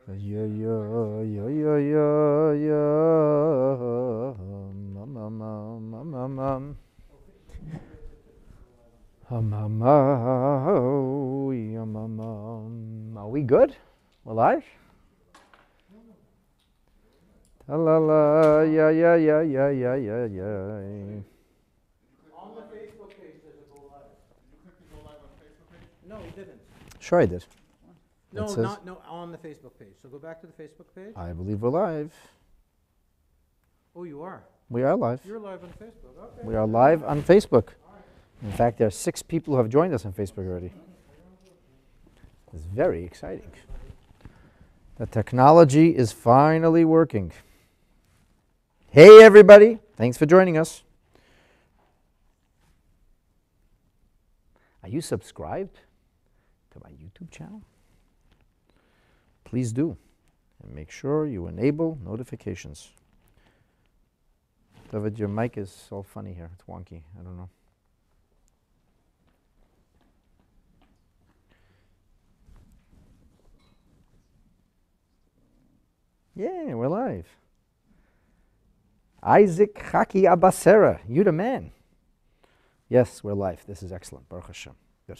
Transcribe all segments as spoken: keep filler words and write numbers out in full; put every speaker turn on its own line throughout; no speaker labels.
Yeah, yeah, yeah, yeah, yeah, yeah. Um, um, um, um, um, um. Um, um, oh, um, um, um. Are we good? We're live? La la la, yeah, yeah, yeah, yeah, yeah, yeah, yeah.
On the Facebook page, there's a go live. Did you click the go live on the Facebook page? No, he didn't.
Sure, I did.
No,
It says-
not, no, on the Facebook page. So go back to the Facebook page.
I believe we're live.
Oh, you are?
We are live.
You're live on Facebook, okay.
We are live on Facebook. In fact, there are six people who have joined us on Facebook already. It's very exciting. The technology is finally working. Hey, everybody. Thanks for joining us. Are you subscribed to my YouTube channel? Please do. And make sure you enable notifications. David, your mic is so funny here. It's wonky. I don't know. Yeah, we're live. Isaac Chaki Abasera, you the man. Yes, we're live. This is excellent. Baruch Hashem. Good.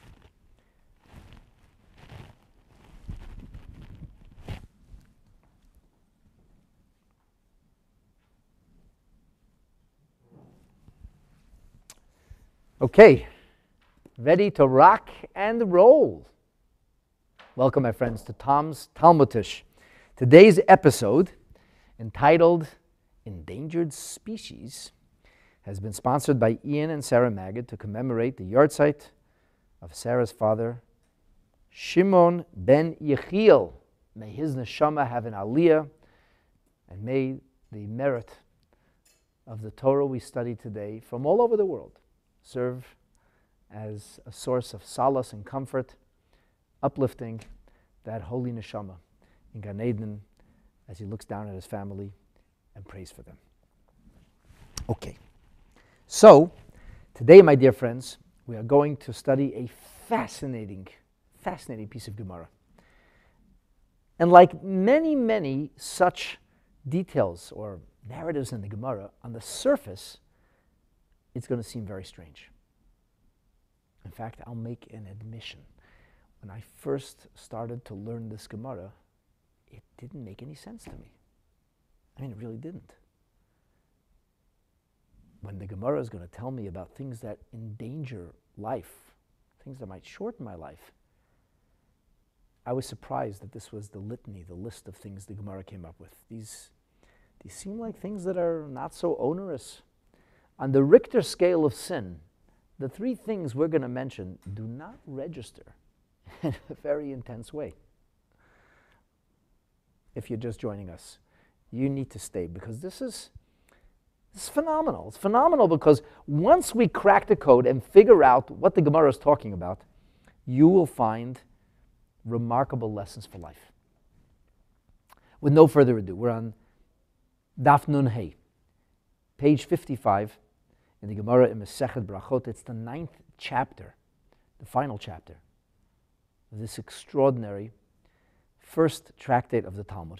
Okay, ready to rock and roll. Welcome, my friends, to Tom's Talmudish. Today's episode, entitled Endangered Species, has been sponsored by Ian and Sarah Magid to commemorate the yahrzeit of Sarah's father, Shimon ben Yechiel. May his neshama have an aliyah, and may the merit of the Torah we study today from all over the world serve as a source of solace and comfort, uplifting that holy neshama in Gan Eden as he looks down at his family and prays for them. Okay, so today, my dear friends, we are going to study a fascinating, fascinating piece of Gemara. And like many, many such details or narratives in the Gemara, on the surface, it's going to seem very strange. In fact, I'll make an admission. When I first started to learn this Gemara, it didn't make any sense to me. I mean, it really didn't. When the Gemara is going to tell me about things that endanger life, things that might shorten my life, I was surprised that this was the litany, the list of things the Gemara came up with. These, these seem like things that are not so onerous. On the Richter scale of sin, the three things we're going to mention do not register in a very intense way. If you're just joining us, you need to stay, because this is, this is phenomenal. It's phenomenal because once we crack the code and figure out what the Gemara is talking about, you will find remarkable lessons for life. With no further ado, we're on Daf Nun Hey, page fifty-five in the Gemara in Masechet Brachot. It's the ninth chapter, the final chapter of this extraordinary first tractate of the Talmud.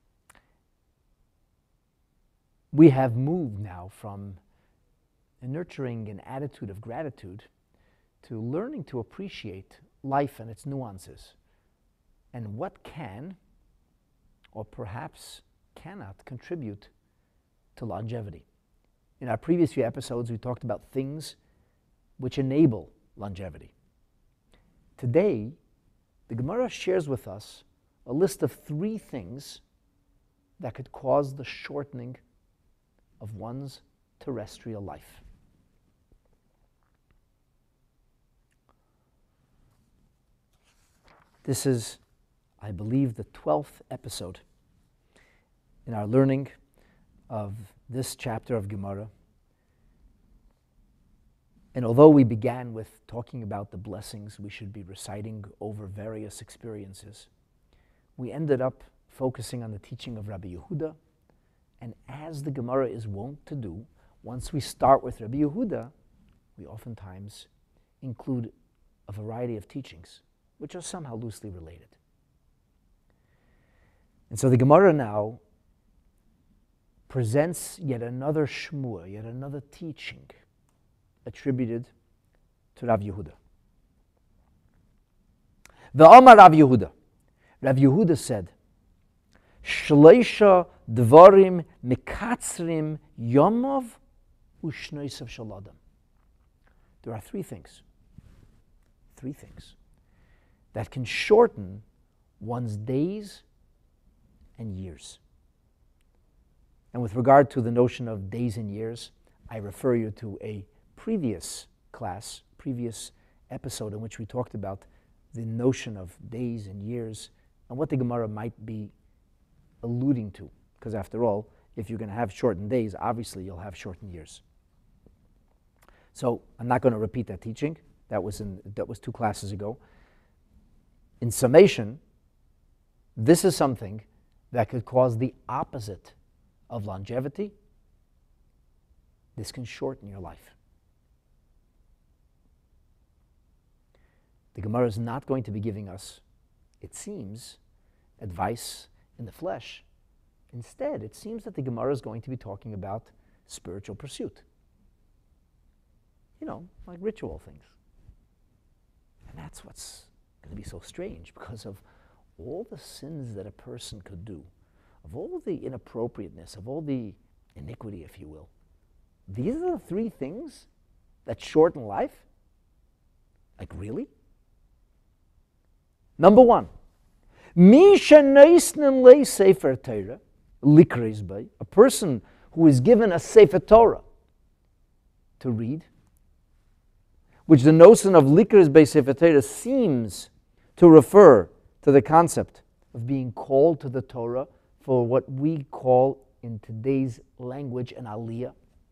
We have moved now from nurturing an attitude of gratitude to learning to appreciate life and its nuances, and what can, or perhaps cannot, contribute to longevity. In our previous few episodes, we talked about things which enable longevity. Today, the Gemara shares with us a list of three things that could cause the shortening of one's terrestrial life. This is, I believe, the twelfth episode in our learning of this chapter of Gemara. And although we began with talking about the blessings we should be reciting over various experiences, we ended up focusing on the teaching of Rabbi Yehuda. And as the Gemara is wont to do, once we start with Rabbi Yehuda, we oftentimes include a variety of teachings which are somehow loosely related. And so the Gemara now presents yet another shmua, yet another teaching attributed to Rav Yehuda. V'amar Rav Yehuda. Rav Yehuda said, Shleisha dvarim mikatzrim yomov u'shnoisav shel adam. There are three things, three things that can shorten one's days and years. And with regard to the notion of days and years, I refer you to a previous class, previous episode in which we talked about the notion of days and years and what the Gemara might be alluding to. Because after all, if you're going to have shortened days, obviously you'll have shortened years. So I'm not going to repeat that teaching. That was in that was two classes ago. In summation, this is something that could cause the opposite of longevity. This can shorten your life. The Gemara is not going to be giving us, it seems, advice in the flesh. Instead, it seems that the Gemara is going to be talking about spiritual pursuit. You know, like ritual things. And that's what's going to be so strange, because of all the sins that a person could do, of all the inappropriateness, of all the iniquity, if you will. These are the three things that shorten life? Like, really? Number one, a person who is given a Sefer Torah to read, which the notion of likris bei Sefer Torah seems to refer to the concept of being called to the Torah for what we call in today's language an aliyah.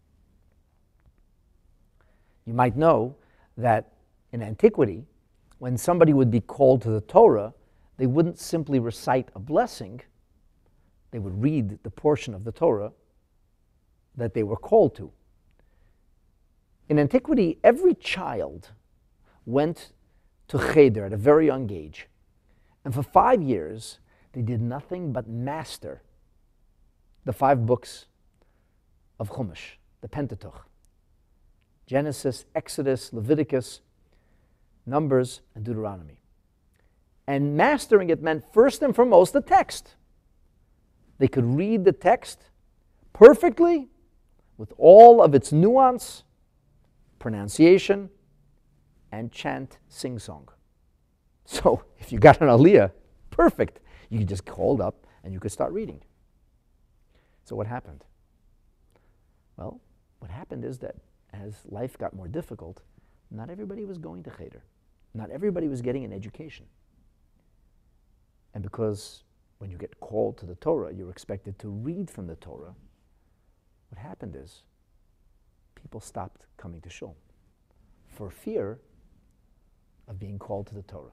You might know that in antiquity, when somebody would be called to the Torah, they wouldn't simply recite a blessing. They would read the portion of the Torah that they were called to. In antiquity, every child went to Cheder at a very young age. And for five years, they did nothing but master the five books of Chumash, the Pentateuch. Genesis, Exodus, Leviticus, Numbers, and Deuteronomy. And mastering it meant first and foremost the text. They could read the text perfectly with all of its nuance, pronunciation, and chant sing-song. So if you got an aliyah, perfect. You could just called up and you could start reading. So what happened? Well, what happened is that as life got more difficult, not everybody was going to Cheder. Not everybody was getting an education. And because when you get called to the Torah, you're expected to read from the Torah, what happened is people stopped coming to shul for fear of being called to the Torah.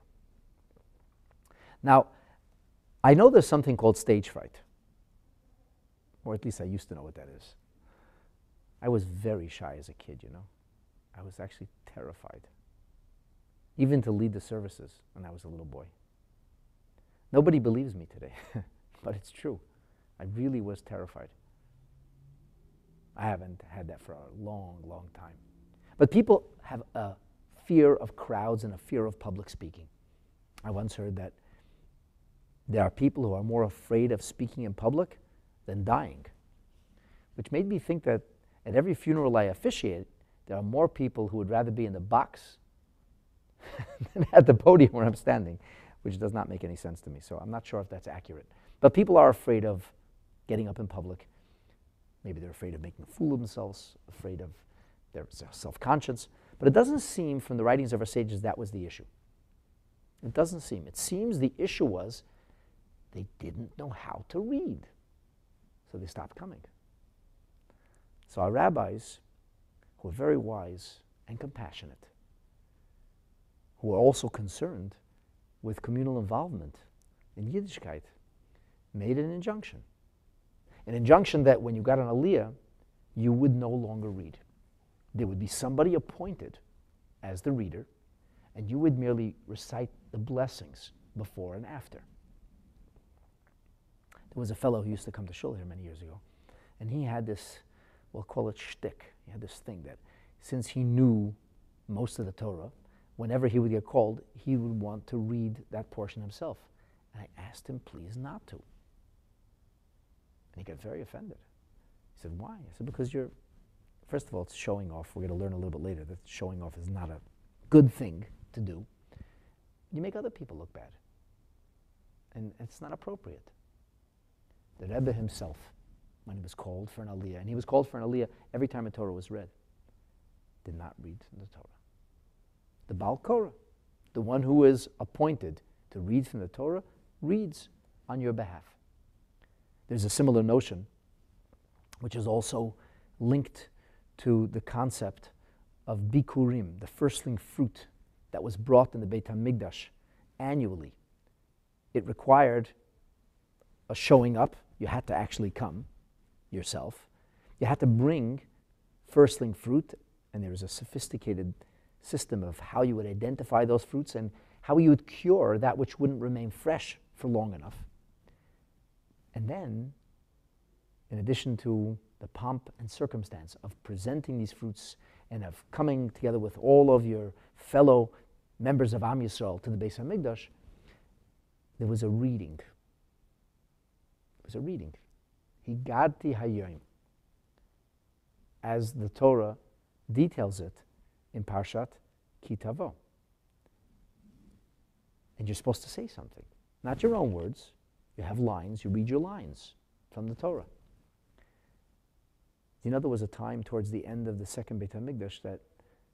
Now, I know there's something called stage fright, or at least I used to know what that is. I was very shy as a kid, you know. I was actually terrified, even to lead the services when I was a little boy. Nobody believes me today, but it's true. I really was terrified. I haven't had that for a long, long time. But people have a fear of crowds and a fear of public speaking. I once heard that there are people who are more afraid of speaking in public than dying, which made me think that at every funeral I officiate, there are more people who would rather be in the box than at the podium where I'm standing, which does not make any sense to me. So I'm not sure if that's accurate. But people are afraid of getting up in public. Maybe they're afraid of making a fool of themselves, afraid of their self-conscience. But it doesn't seem from the writings of our sages that was the issue. It doesn't seem. It seems the issue was they didn't know how to read. So they stopped coming. So our rabbis, who are very wise and compassionate, who are also concerned with communal involvement in Yiddishkeit, made an injunction. An injunction that when you got an aliyah, you would no longer read. There would be somebody appointed as the reader, and you would merely recite the blessings before and after. There was a fellow who used to come to shul here many years ago, and he had this, we'll call it shtick. He had this thing that since he knew most of the Torah, whenever he would get called, he would want to read that portion himself. And I asked him, please not to. And he got very offended. He said, why? I said, because you're, first of all, it's showing off. We're going to learn a little bit later that showing off is not a good thing to do. You make other people look bad. And it's not appropriate. The Rebbe himself, when he was called for an aliyah, and he was called for an aliyah every time a Torah was read, did not read the Torah. The Baal Korah, the one who is appointed to read from the Torah, reads on your behalf. There's a similar notion, which is also linked to the concept of bikurim, the firstling fruit that was brought in the Beit HaMikdash annually. It required a showing up. You had to actually come yourself. You had to bring firstling fruit, and there was a sophisticated system of how you would identify those fruits and how you would cure that which wouldn't remain fresh for long enough. And then, in addition to the pomp and circumstance of presenting these fruits and of coming together with all of your fellow members of Am Yisrael to the Beis HaMikdash, there was a reading. It was a reading. Higadti Hayoim, as the Torah details it in Parshat Ki Tavo. And you're supposed to say something. Not your own words. You have lines. You read your lines from the Torah. You know, there was a time towards the end of the second Beit HaMikdash that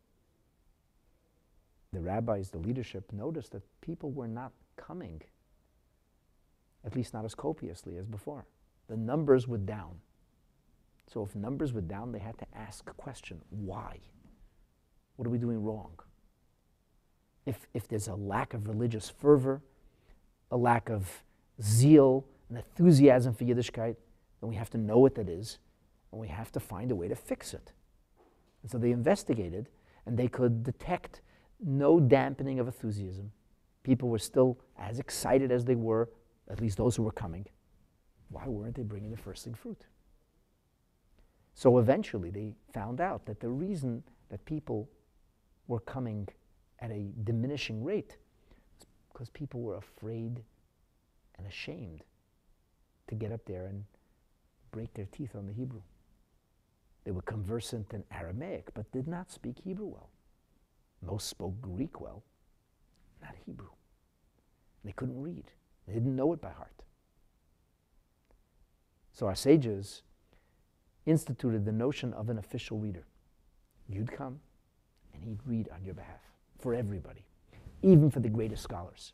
the rabbis, the leadership, noticed that people were not coming, at least not as copiously as before. The numbers were down. So if numbers were down, they had to ask a question, why? What are we doing wrong? If, if there's a lack of religious fervor, a lack of zeal and enthusiasm for Yiddishkeit, then we have to know what that is, and we have to find a way to fix it. And so they investigated, and they could detect no dampening of enthusiasm. People were still as excited as they were, at least those who were coming. Why weren't they bringing the firstling fruit? So eventually they found out that the reason that people were coming at a diminishing rate was because people were afraid and ashamed to get up there and break their teeth on the Hebrew. They were conversant in Aramaic, but did not speak Hebrew well. Most spoke Greek well, not Hebrew. They couldn't read. They didn't know it by heart. So our sages instituted the notion of an official reader. You'd come, and he'd read on your behalf, for everybody, even for the greatest scholars.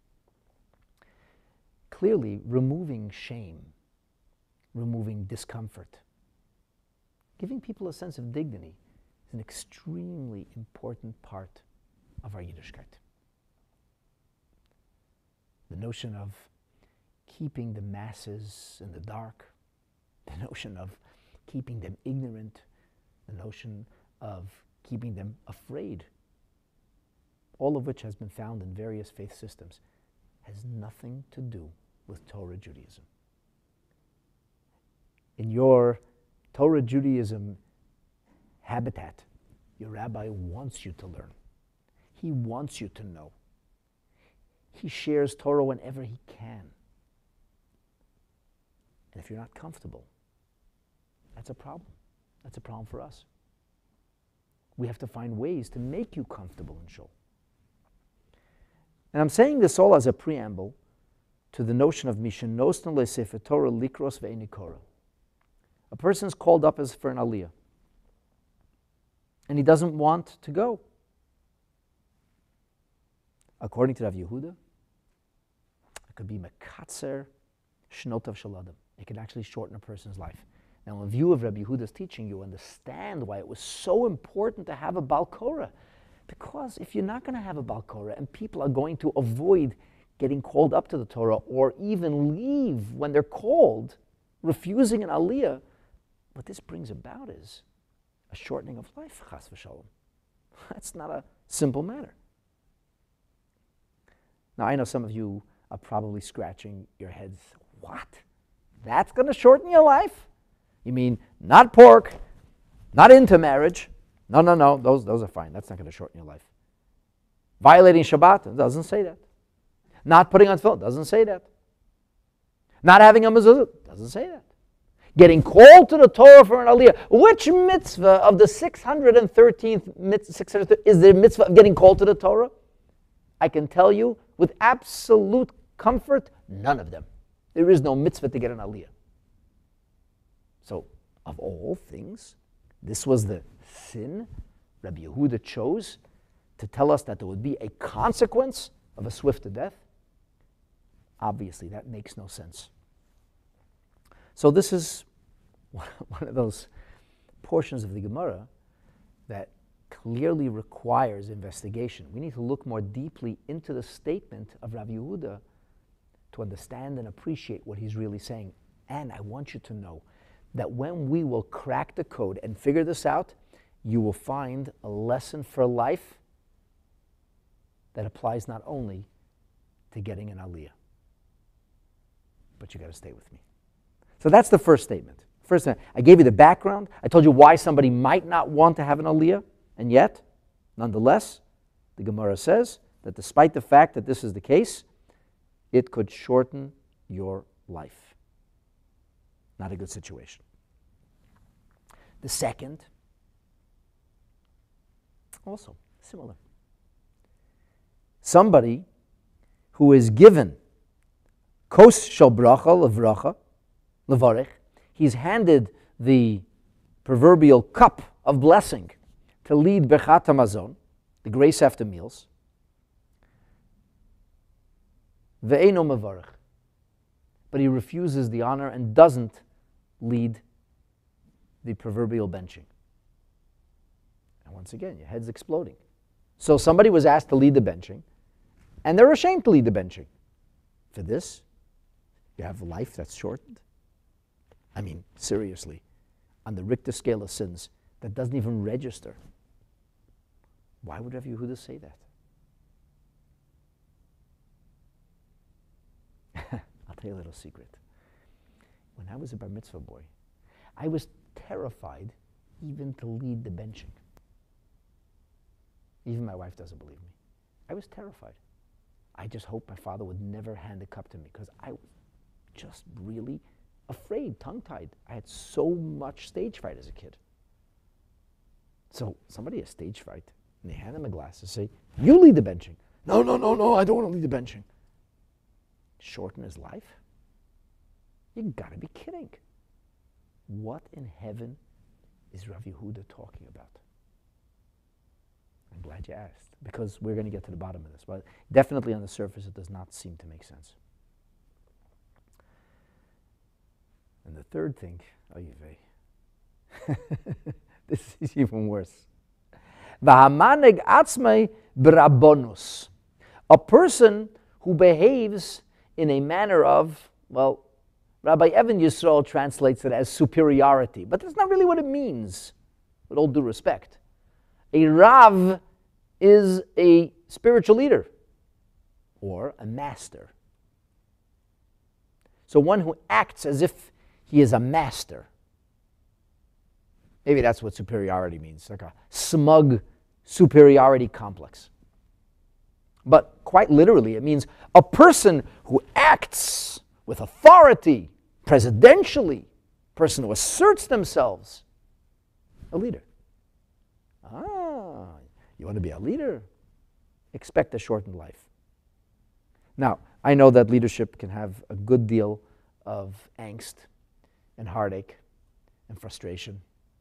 Clearly, removing shame, removing discomfort, giving people a sense of dignity is an extremely important part of our Yiddishkeit. The notion of keeping the masses in the dark, the notion of keeping them ignorant, the notion of keeping them afraid, all of which has been found in various faith systems, has nothing to do with Torah Judaism. In your Torah Judaism habitat, your rabbi wants you to learn. He wants you to know. He shares Torah whenever he can. And if you're not comfortable, that's a problem. That's a problem for us. We have to find ways to make you comfortable in shul. And I'm saying this all as a preamble to the notion of Mishenosnu leSefer Torah likros ve'enikora. A person's called up as for an aliyah, and he doesn't want to go. According to Rav Yehuda, it could be mekatzer shnotav shel adam. It can actually shorten a person's life. Now, in view of Rabbi Yehuda's teaching, you understand why it was so important to have a Baal Korah. Because if you're not going to have a Baal Korah and people are going to avoid getting called up to the Torah or even leave when they're called, refusing an aliyah, what this brings about is a shortening of life, chas v'shalom. That's not a simple matter. Now, I know some of you are probably scratching your heads. What? That's going to shorten your life? You mean not pork, not into marriage? No, no, no, those, those are fine. That's not going to shorten your life. Violating Shabbat? It doesn't say that. Not putting on tefillin? Doesn't say that. Not having a mezuzah? Doesn't say that. Getting called to the Torah for an aliyah. Which mitzvah of the six hundred thirteenth mitzvah is the mitzvah of getting called to the Torah? I can tell you with absolute comfort, none of them. There is no mitzvah to get an aliyah. So, of all things, this was the sin Rabbi Yehuda chose to tell us that there would be a consequence of a swift death. Obviously, that makes no sense. So this is one of those portions of the Gemara that clearly requires investigation. We need to look more deeply into the statement of Rabbi Yehuda to understand and appreciate what he's really saying. And I want you to know that when we will crack the code and figure this out, you will find a lesson for life that applies not only to getting an aliyah, but you got to stay with me. So that's the first statement. First, I gave you the background. I told you why somebody might not want to have an aliyah, and yet, nonetheless, the Gemara says that despite the fact that this is the case, it could shorten your life. Not a good situation. The second, also similar. Somebody who is given kos shel bracha levracha, levarech, he's handed the proverbial cup of blessing to lead Birchat HaMazon, the grace after meals, ve'eino mevarech, but he refuses the honor and doesn't lead the proverbial benching. And once again, your head's exploding. So somebody was asked to lead the benching, and they're ashamed to lead the benching. For this, you have a life that's shortened. I mean, seriously, on the Richter scale of sins, that doesn't even register. Why would Rabbi Yehuda say that? I'll tell you a little secret. When I was a bar mitzvah boy, I was terrified even to lead the benching. Even my wife doesn't believe me. I was terrified. I just hoped my father would never hand a cup to me because I was just really afraid, tongue-tied. I had so much stage fright as a kid. So somebody has stage fright, and they hand him a glass and say, you lead the benching. No, no, no, no, I don't want to lead the benching. Shorten his life? You gotta be kidding. What in heaven is Rav Yehuda talking about? I'm glad you asked, because we're going to get to the bottom of this. But definitely on the surface, it does not seem to make sense. And the third thing, oh, you this is even worse. V'hamaneg atzmei b'rabonus. A person who behaves in a manner of, well, Rabbi Evan Yisrael translates it as superiority, but that's not really what it means, with all due respect. A Rav is a spiritual leader or a master. So one who acts as if he is a master. Maybe that's what superiority means, like a smug superiority complex. But quite literally, it means a person who acts with authority, presidentially, a person who asserts themselves, a leader. Ah, you want to be a leader? Expect a shortened life. Now, I know that leadership can have a good deal of angst and heartache and frustration.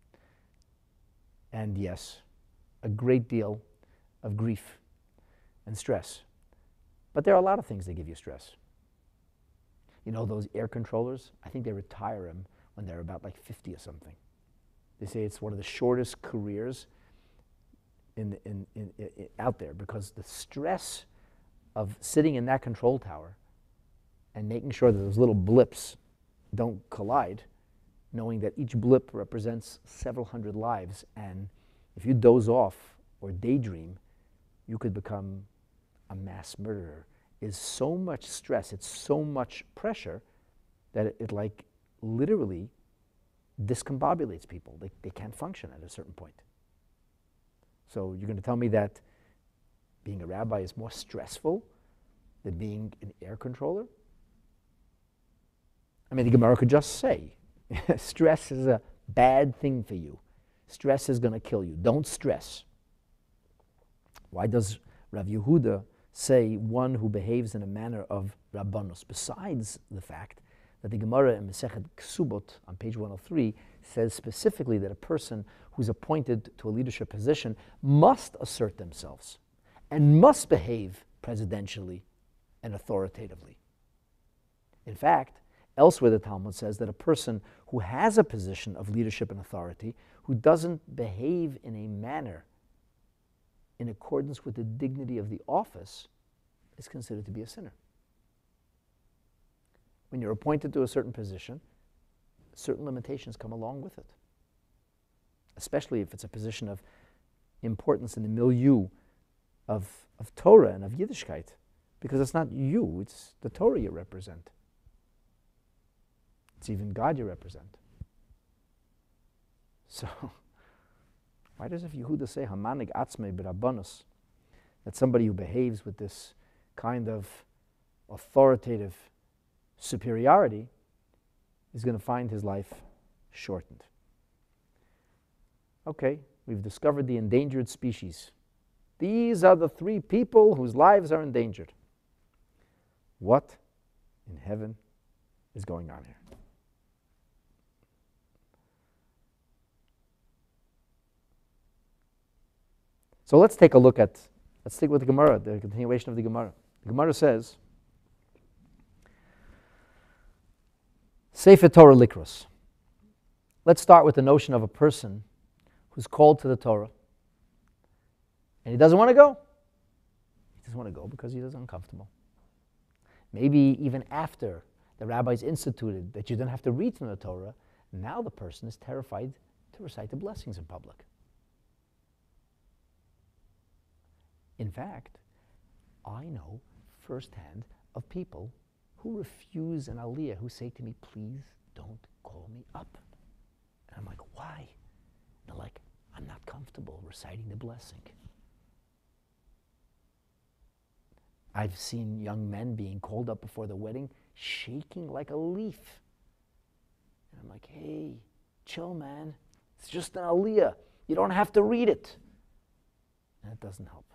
And yes, a great deal of grief and stress. But there are a lot of things that give you stress. You know those air controllers? I think they retire them when they're about like fifty or something. They say it's one of the shortest careers in, in, in, in, out there because the stress of sitting in that control tower and making sure that those little blips don't collide, knowing that each blip represents several hundred lives, and if you doze off or daydream, you could become a mass murderer, is so much stress, it's so much pressure that it, it like literally discombobulates people. They, they can't function at a certain point. So you're going to tell me that being a rabbi is more stressful than being an air controller? I mean, the Gemara could just say, stress is a bad thing for you. Stress is going to kill you. Don't stress. Why does Rav Yehuda say one who behaves in a manner of Rabbanus, besides the fact that the Gemara in Masechet Ksubot on page one oh three says specifically that a person who's appointed to a leadership position must assert themselves and must behave presidentially and authoritatively. In fact, elsewhere the Talmud says that a person who has a position of leadership and authority, who doesn't behave in a manner in accordance with the dignity of the office, is considered to be a sinner. When you're appointed to a certain position, certain limitations come along with it, especially if it's a position of importance in the milieu of, of Torah and of Yiddishkeit, because it's not you, it's the Torah you represent. It's even God you represent. So, why does Rav Yehuda say, Hamanig atzmei b'rabbanus, that somebody who behaves with this kind of authoritative superiority is going to find his life shortened? Okay, we've discovered the endangered species. These are the three people whose lives are endangered. What in heaven is going on here? So let's take a look at, let's stick with the Gemara, the continuation of the Gemara. The Gemara says, Sefer Torah Likros. Let's start with the notion of a person who's called to the Torah and he doesn't want to go. He doesn't want to go because he is uncomfortable. Maybe even after the rabbis instituted that you don't have to read from the Torah, now the person is terrified to recite the blessings in public. In fact, I know firsthand of people who refuse an aliyah, who say to me, please don't call me up. And I'm like, why? They're like, I'm not comfortable reciting the blessing. I've seen young men being called up before the wedding, shaking like a leaf. And I'm like, hey, chill, man. It's just an aliyah. You don't have to read it. And it doesn't help.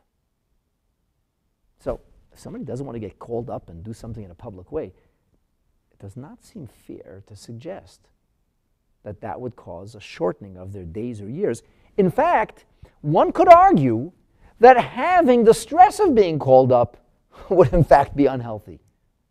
So, if somebody doesn't want to get called up and do something in a public way, it does not seem fair to suggest that that would cause a shortening of their days or years. In fact, one could argue that having the stress of being called up would in fact be unhealthy.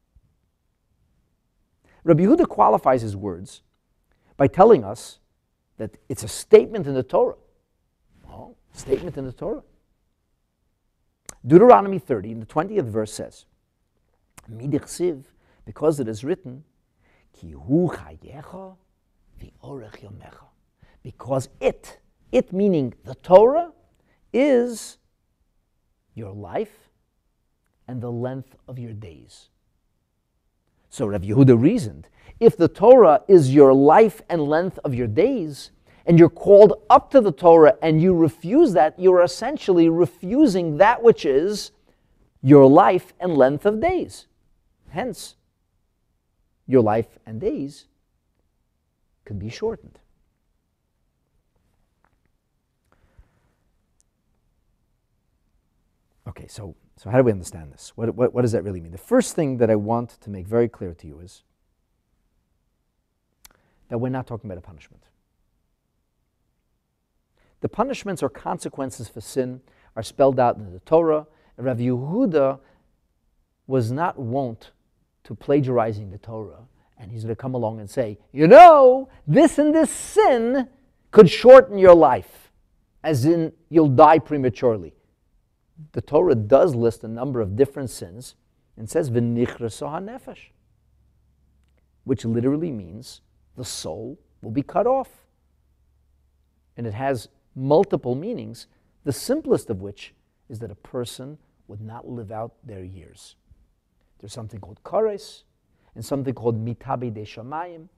Rabbi Yehuda qualifies his words by telling us that it's a statement in the Torah. Oh, statement in the Torah. Deuteronomy thirty, in the twentieth verse says, Midichsiv, because it is written, Ki hu chayecha v'orech yomecha. Because it, it meaning the Torah, is your life and the length of your days. So Rav Yehuda reasoned, if the Torah is your life and length of your days, and you're called up to the Torah and you refuse that, you're essentially refusing that which is your life and length of days. Hence, your life and days could be shortened. Okay, so, so how do we understand this? What, what, what does that really mean? The first thing that I want to make very clear to you is that we're not talking about a punishment. The punishments or consequences for sin are spelled out in the Torah, and Rav Yehuda was not wont to plagiarizing the Torah, and he's going to come along and say, you know, this and this sin could shorten your life, as in you'll die prematurely. The Torah does list a number of different sins and says, v'nichraso hanefesh, which literally means the soul will be cut off. And it has multiple meanings, the simplest of which is that a person would not live out their years. There's something called kares and something called mitabi de shamayim,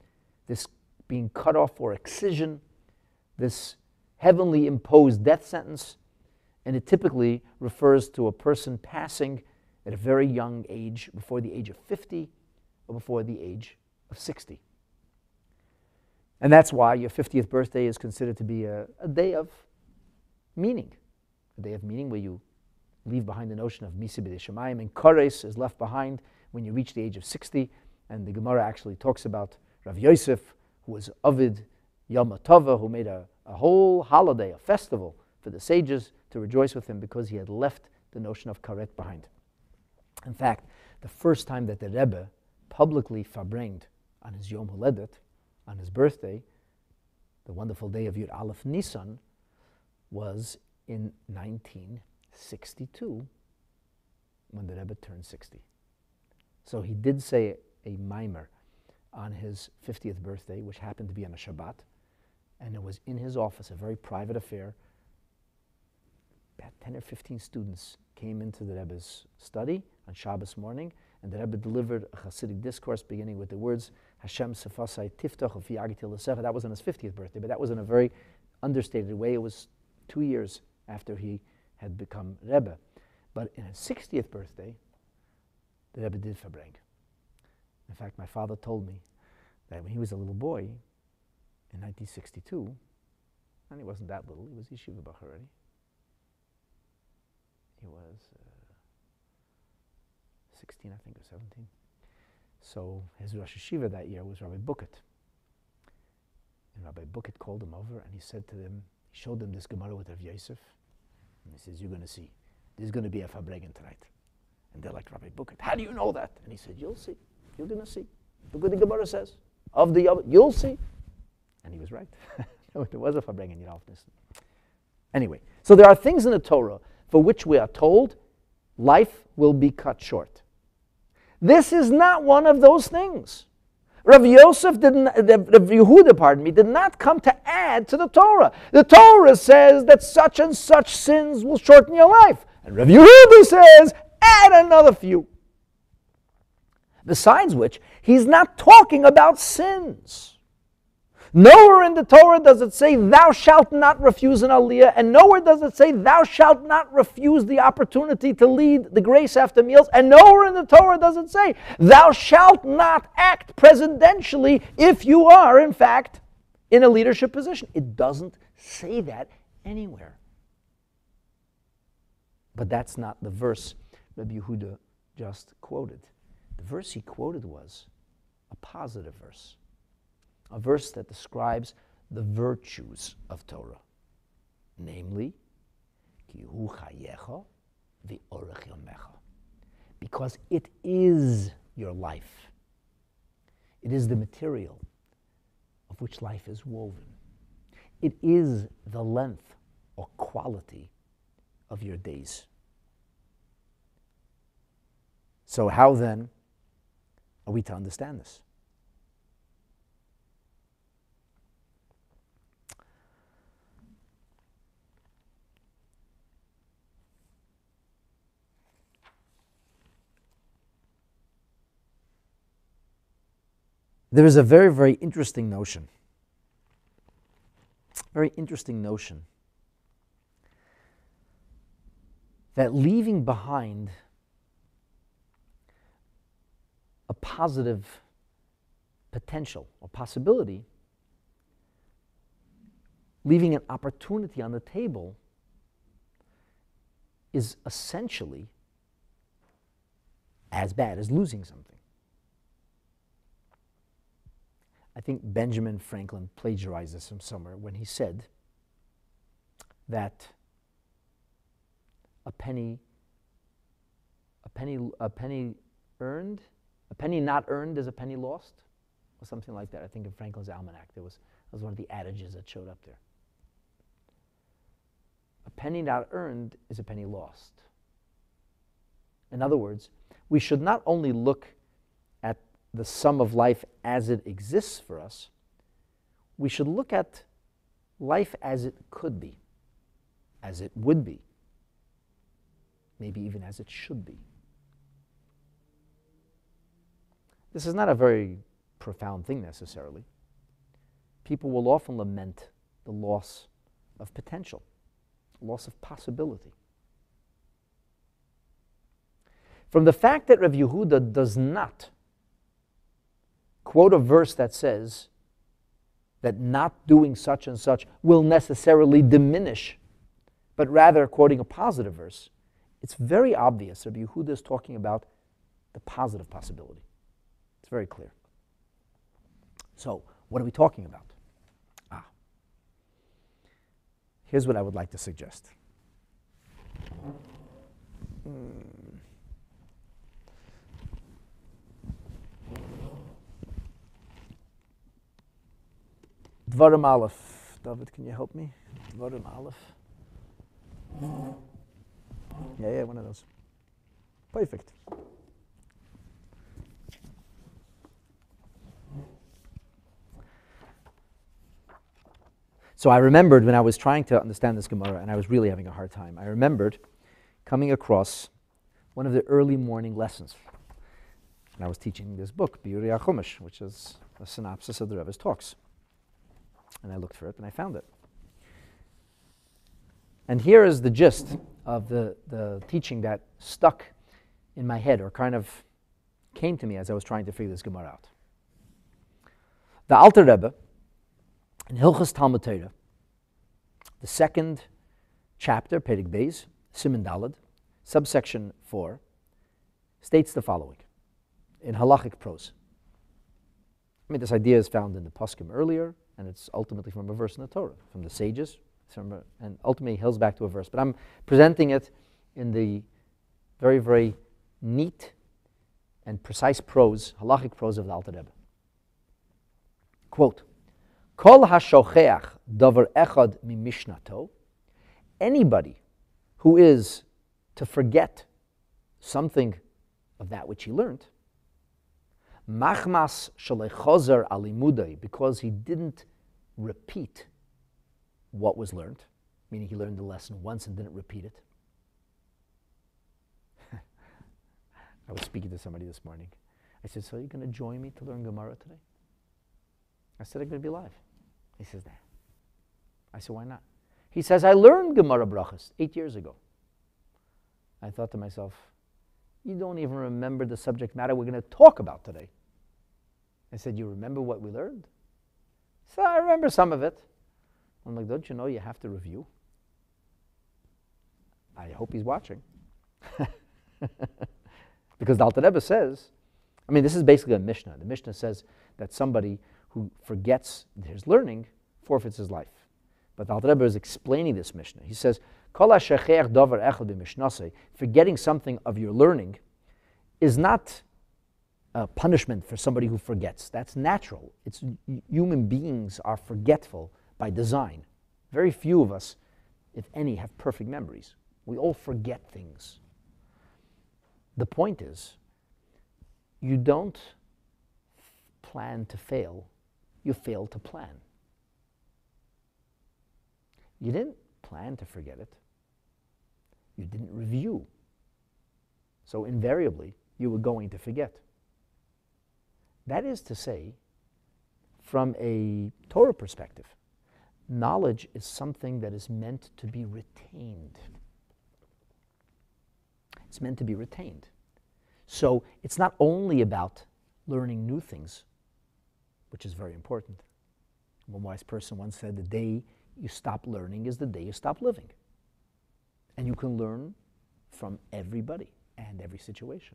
this being cut off or excision, this heavenly imposed death sentence, and it typically refers to a person passing at a very young age, before the age of fifty or before the age of sixty. And that's why your fiftieth birthday is considered to be a, a day of meaning, a day of meaning where you leave behind the notion of Misi B'dei Shemayim, and Kores is left behind when you reach the age of sixty, and the Gemara actually talks about Rav Yosef, who was Ovid Yom Tova, who made a, a whole holiday, a festival for the sages to rejoice with him because he had left the notion of Karet behind. In fact, the first time that the Rebbe publicly farbrengt on his Yom Huledet, on his birthday, the wonderful day of Yud Aleph Nisan, was in nineteen sixty-two, when the Rebbe turned sixty. So he did say a mimer on his fiftieth birthday, which happened to be on a Shabbat, and it was in his office, a very private affair. About ten or fifteen students came into the Rebbe's study on Shabbos morning, and the Rebbe delivered a Hasidic discourse beginning with the words, Hashem Sefasai Tiftach Ufi Agiti L'Secha. That was on his fiftieth birthday, but that was in a very understated way. It was two years after he had become Rebbe. But in his sixtieth birthday, the Rebbe did farbrengt. In fact, my father told me that when he was a little boy, in nineteen sixty-two, and he wasn't that little, he was Yeshiva Bach already. He was uh, sixteen, I think, or seventeen. So his Rosh Yeshiva that year was Rabbi Buket. And Rabbi Buket called him over and he said to them, he showed them this Gemara with Rav Yosef. And he says, you're going to see, there's going to be a farbrengt tonight. And they're like, Rabbi Buket, how do you know that? And he said, you'll see. You're going to see. Look what the Gemara says. Of the Yom, you'll see. And he was right. There was a farbrengt in Yud Aleph Nisan. Anyway, so there are things in the Torah for which we are told life will be cut short. This is not one of those things. Rav Yosef didn't, Rav Yehuda, pardon me, did not come to add to the Torah. The Torah says that such and such sins will shorten your life. And Rav Yehuda says, add another few. Besides which, he's not talking about sins. Nowhere in the Torah does it say, thou shalt not refuse an aliyah, and nowhere does it say, thou shalt not refuse the opportunity to lead the grace after meals, and nowhere in the Torah does it say, thou shalt not act presidentially if you are, in fact, in a leadership position. It doesn't say that anywhere. But that's not the verse Rabbi Yehuda just quoted. The verse he quoted was a positive verse. A verse that describes the virtues of Torah, namely, Ki hu chayecha v'orech yomecha, because it is your life. It is the material of which life is woven. It is the length or quality of your days. So how then are we to understand this? There is a very, very interesting notion, very interesting notion, that leaving behind a positive potential or possibility, leaving an opportunity on the table, is essentially as bad as losing something. I think Benjamin Franklin plagiarized this from somewhere when he said that a penny, a penny, a penny earned, a penny not earned is a penny lost, or something like that. I think in Franklin's Almanac there was, that was one of the adages that showed up there. A penny not earned is a penny lost. In other words, we should not only look at the sum of life as it exists for us, we should look at life as it could be, as it would be, maybe even as it should be. This is not a very profound thing necessarily. people will often lament the loss of potential, loss of possibility. From the fact that Rav Yehuda does not quote a verse that says that not doing such and such will necessarily diminish, but rather quoting a positive verse, it's very obvious Rav Yehuda is talking about the positive possibility. It's very clear. So, what are we talking about? Ah. Here's what I would like to suggest. Hmm. Dvarim Aleph. David, can you help me? Dvarim Aleph. Yeah, yeah, one of those. Perfect. So I remembered when I was trying to understand this Gemara, and I was really having a hard time, I remembered coming across one of the early morning lessons. And I was teaching this book, Biurei HaChumash, which is a synopsis of the Rebbe's talks. And I looked for it, and I found it. And here is the gist of the, the teaching that stuck in my head, or kind of came to me as I was trying to figure this Gemara out. The Alter Rebbe, in Hilchos Talmud Torah, the second chapter, Perek Beis, Siman Daled, subsection four, states the following, in halachic prose. I mean, this idea is found in the Poskim earlier, and it's ultimately from a verse in the Torah, from the sages, from a, and ultimately hails back to a verse. But I'm presenting it in the very, very neat and precise prose, halachic prose of the Alter Rebbe. Quote, Kol hashocheach davar echad mimishnato, anybody who is to forget something of that which he learned, machmas shalechozer alimudai, because he didn't repeat what was learned, meaning he learned the lesson once and didn't repeat it. I was speaking to somebody this morning. I said, so are you going to join me to learn Gemara today? I said, I'm going to be live. He says, nah. I said, why not? He says, I learned Gemara Brachas eight years ago. I thought to myself, you don't even remember the subject matter we're going to talk about today. I said, you remember what we learned? So I remember some of it. I'm like, don't you know you have to review? I hope he's watching. Because the Alter Rebbe says, I mean, this is basically a Mishnah. The Mishnah says that somebody who forgets his learning forfeits his life. But the Alter Rebbe is explaining this Mishnah. He says, forgetting something of your learning is not a punishment for somebody who forgets. That's natural. It's human beings are forgetful by design. Very few of us, if any, have perfect memories. We all forget things. The point is, you don't plan to fail, you fail to plan. You didn't plan to forget it. You didn't review. So invariably, you were going to forget. That is to say, from a Torah perspective, knowledge is something that is meant to be retained. It's meant to be retained. So it's not only about learning new things, which is very important. One wise person once said, the day you stop learning is the day you stop living. And you can learn from everybody and every situation.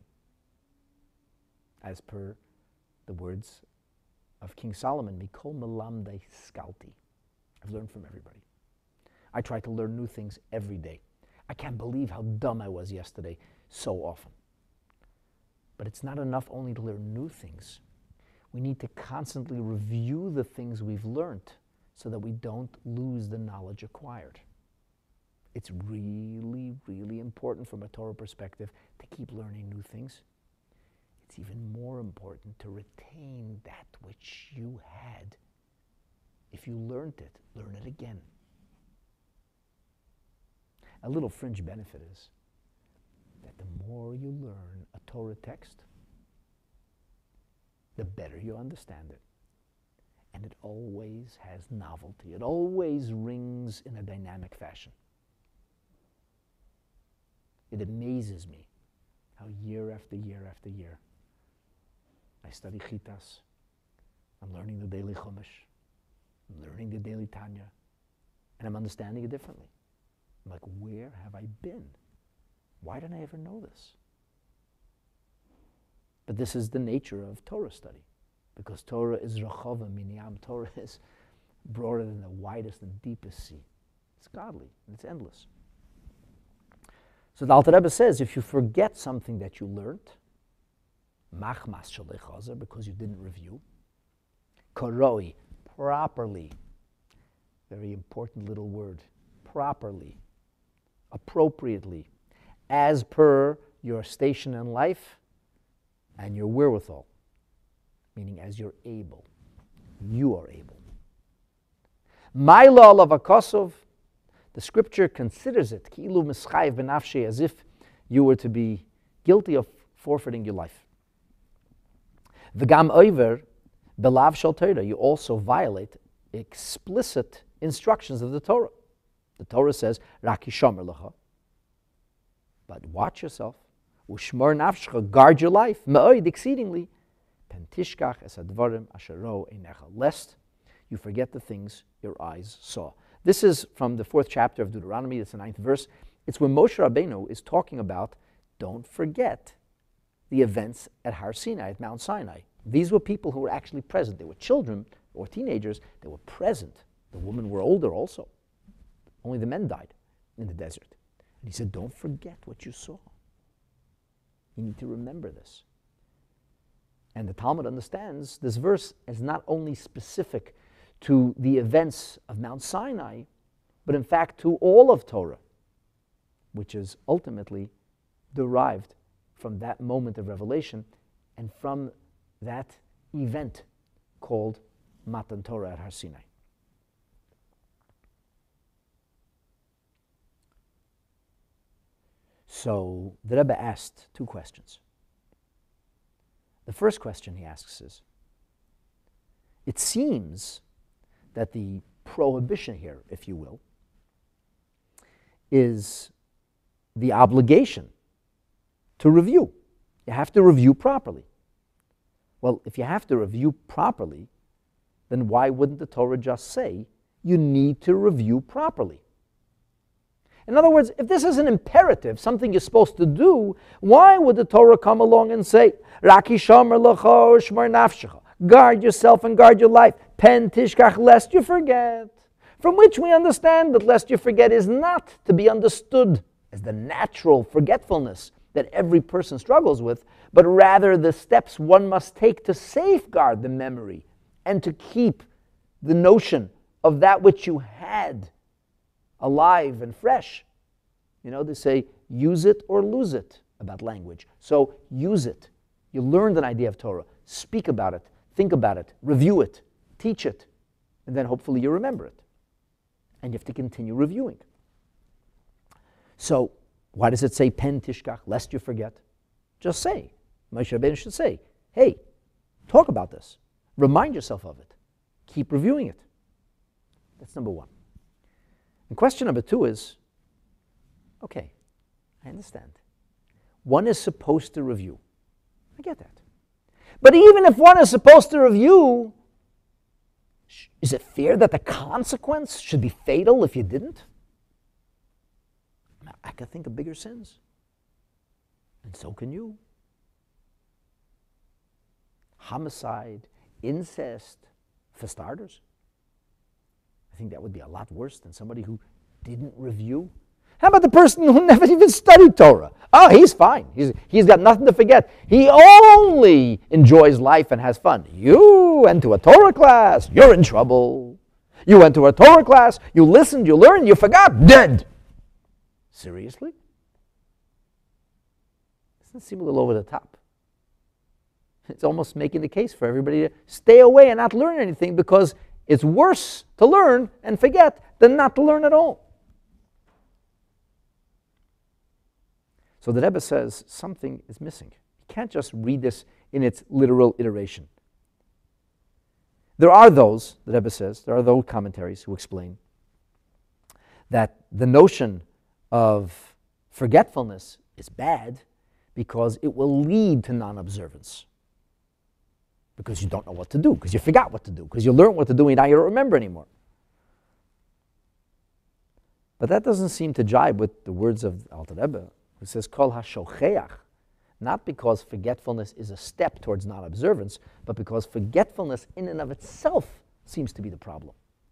As per the words of King Solomon, Mikol melamdei skalti. I've learned from everybody. I try to learn new things every day. I can't believe how dumb I was yesterday so often. But it's not enough only to learn new things. We need to constantly review the things we've learned so that we don't lose the knowledge acquired. It's really, really important from a Torah perspective to keep learning new things. It's even more important to retain that which you had. If you learned it, learn it again. A little fringe benefit is that the more you learn a Torah text, the better you understand it. And it always has novelty. It always rings in a dynamic fashion. It amazes me how year after year after year I study Chitas. I'm learning the daily Chumash. I'm learning the daily Tanya. And I'm understanding it differently. I'm like, where have I been? Why didn't I ever know this? But this is the nature of Torah study. Because Torah is Rachava Miniyam. Torah is broader than the widest and deepest sea. It's godly and it's endless. So the Alter Rebbe says, if you forget something that you learned, machmas shalei chazer, because you didn't review, koroi, properly, very important little word, properly, appropriately, as per your station in life and your wherewithal, meaning as you're able. You are able. Maila alav akosov, the scripture considers it, ki'ilu mischayev benafshe, as if you were to be guilty of forfeiting your life. V'gam oiver belav shel Torah, you also violate explicit instructions of the Torah. The Torah says, Raki shomer lecha, but watch yourself. Ushmor nafshcha, guard your life. Me'oid, exceedingly. Pen tishkach es hadvarim asher ro einecha, lest you forget the things your eyes saw. This is from the fourth chapter of Deuteronomy. It's the ninth verse. It's when Moshe Rabbeinu is talking about, don't forget the events at Har Sinai, at Mount Sinai. These were people who were actually present. They were children or teenagers. They were present. The women were older also. Only the men died in the desert. And he said, don't forget what you saw. You need to remember this. And the Talmud understands this verse as not only specific to the events of Mount Sinai, but in fact to all of Torah, which is ultimately derived from that moment of revelation and from that event called Matan Torah at Har Sinai. So the Rebbe asked two questions. The first question he asks is, it seems that the prohibition here, if you will, is the obligation to review. You have to review properly. Well, if you have to review properly, then why wouldn't the Torah just say you need to review properly? In other words, if this is an imperative, something you're supposed to do, why would the Torah come along and say, Raki shomer lecha shmor nafshecha, guard yourself and guard your life, pen tishkach, lest you forget? From which we understand that lest you forget is not to be understood as the natural forgetfulness that every person struggles with, but rather the steps one must take to safeguard the memory and to keep the notion of that which you had alive and fresh. You know, they say, use it or lose it about language. So use it. You learned an idea of Torah. Speak about it. Think about it. Review it. Teach it. And then hopefully you remember it. And you have to continue reviewing. So, why does it say pen tishkach, lest you forget? Just say. Moshe Rabbeinu should say, hey, talk about this. Remind yourself of it. Keep reviewing it. That's number one. And question number two is, okay, I understand. One is supposed to review. I get that. But even if one is supposed to review, is it fair that the consequence should be fatal if you didn't? I could think of bigger sins. And so can you. Homicide, incest, for starters. I think that would be a lot worse than somebody who didn't review. How about the person who never even studied Torah? Oh, he's fine. He's, he's got nothing to forget. He only enjoys life and has fun. You went to a Torah class, you're in trouble. You went to a Torah class, you listened, you learned, you forgot, dead. Seriously? Doesn't it seem a little over the top? It's almost making the case for everybody to stay away and not learn anything, because it's worse to learn and forget than not to learn at all. So the Rebbe says something is missing. You can't just read this in its literal iteration. There are those, the Rebbe says, there are those commentaries who explain that the notion of forgetfulness is bad because it will lead to non-observance. Because you don't know what to do, because you forgot what to do, because you learned what to do and now you don't remember anymore. But that doesn't seem to jibe with the words of Alter Rebbe, who says, Kol ha-shocheach, not because forgetfulness is a step towards non-observance, but because forgetfulness in and of itself seems to be the problem.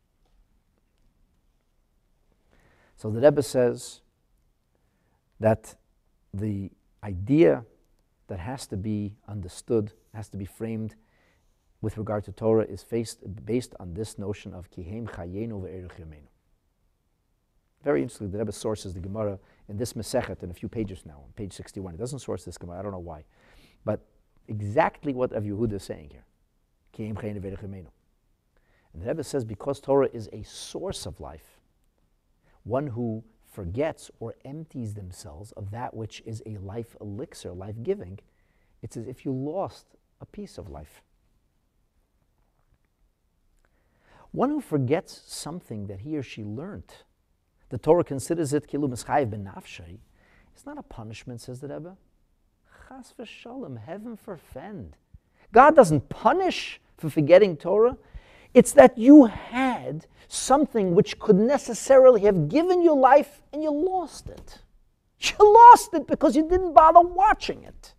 So the Rebbe says that the idea that has to be understood, has to be framed with regard to Torah is faced, based on this notion of Kihem Chayenu ve'erech Yameinu. Very interesting, the Rebbe sources the Gemara in this Masechet in a few pages now, on page sixty-one. It doesn't source this Gemara, I don't know why. But exactly what Rav Yehuda is saying here. Kihem Chayenu ve'erech Yameinu. And the Rebbe says because Torah is a source of life, one who forgets or empties themselves of that which is a life elixir, life-giving, it's as if you lost a piece of life. One who forgets something that he or she learned, the Torah considers it kilu mischayev ben nafshei. It's not a punishment, says the Rebbe. Chas v'shalom, heaven forfend. God doesn't punish for forgetting Torah. It's that you had something which could necessarily have given you life and you lost it. You lost it because you didn't bother watching it.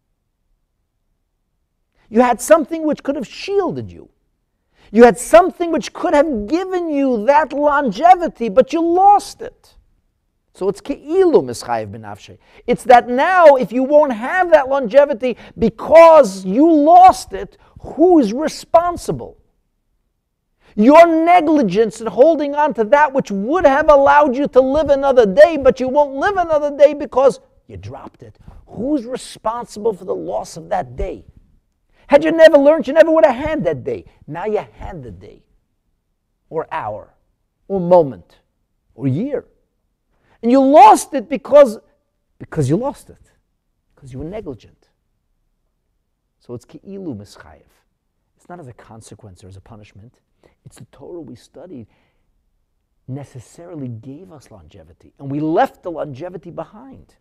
You had something which could have shielded you. You had something which could have given you that longevity, but you lost it. So it's ke'ilu mischayev b'nafshei. It's that now, if you won't have that longevity because you lost it, who's responsible? Your negligence in holding on to that which would have allowed you to live another day, but you won't live another day because you dropped it. Who's responsible for the loss of that day? Had you never learned, you never would have had that day. Now you had the day, or hour, or moment, or year. And you lost it because, because you lost it, because you were negligent. So it's ke'ilu mischayev. It's not as a consequence or as a punishment. It's the Torah we studied necessarily gave us longevity, and we left the longevity behind.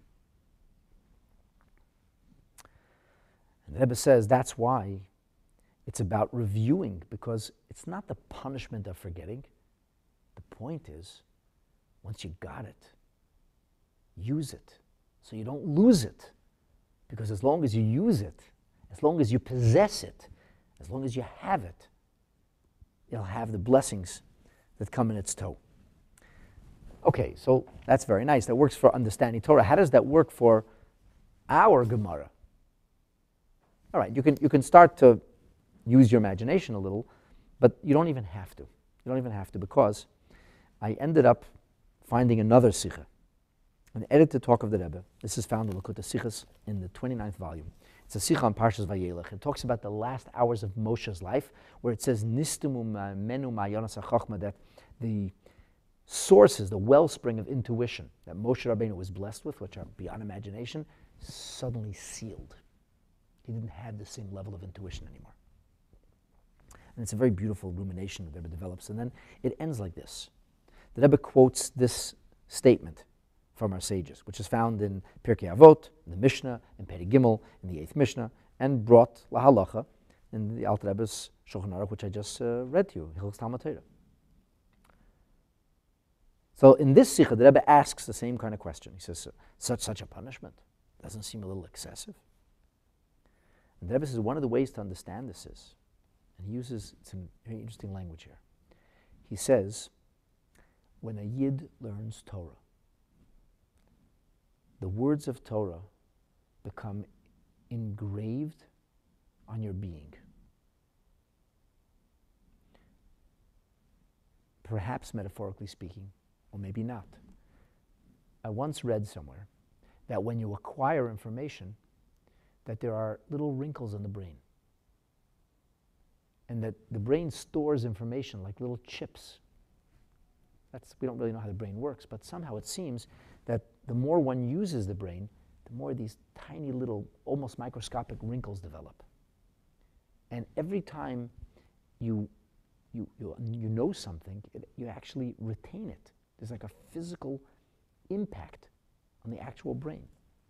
And the Rebbe says that's why it's about reviewing, because it's not the punishment of forgetting. The point is, once you got it, use it so you don't lose it. Because as long as you use it, as long as you possess it, as long as you have it, it'll have the blessings that come in its toe. Okay, so that's very nice. That works for understanding Torah. How does that work for our Gemara? All right, you can, you can start to use your imagination a little, but you don't even have to. You don't even have to, because I ended up finding another Sikha, an edited talk of the Rebbe. This is found in Likutei Sichos in the twenty-ninth volume. It's a Sikha on Parshas Vayelech. It talks about the last hours of Moshe's life, where it says, Nistumu menu ma'ayonas hachachma, that the sources, the wellspring of intuition that Moshe Rabbeinu was blessed with, which are beyond imagination, suddenly sealed. He didn't have the same level of intuition anymore. And it's a very beautiful rumination that the Rebbe develops. And then it ends like this. The Rebbe quotes this statement from our sages, which is found in Pirkei Avot, in the Mishnah, in Perek Gimel, in the eighth Mishnah, and brought lahalacha in the Alter Rebbe's Shulchan Aruch, which I just uh, read to you, Hilchos Talmud Torah. So in this Sikha, the Rebbe asks the same kind of question. He says, such such a punishment doesn't seem a little excessive? And the Rebbe says one of the ways to understand this is, and he uses some very interesting language here. He says, when a Yid learns Torah, the words of Torah become engraved on your being. Perhaps metaphorically speaking, or maybe not. I once read somewhere that when you acquire information, that there are little wrinkles in the brain. And that the brain stores information like little chips. That's, we don't really know how the brain works, but somehow it seems that the more one uses the brain, the more these tiny little, almost microscopic wrinkles develop. And every time you, you, you, you know something, it, you actually retain it. There's like a physical impact on the actual brain.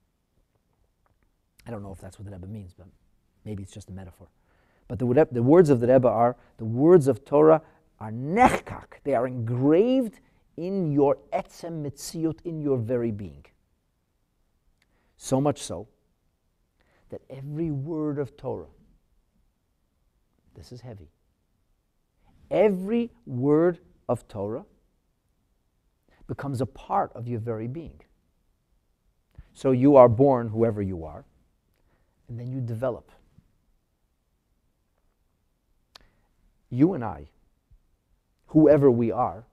I don't know if that's what the Rebbe means, but maybe it's just a metaphor. But the, the words of the Rebbe are, the words of Torah are nechkak. They are engraved in your etzem mitziut, in your very being. So much so that every word of Torah, this is heavy, every word of Torah becomes a part of your very being. So you are born, whoever you are, and then you develop. You and I, whoever we are,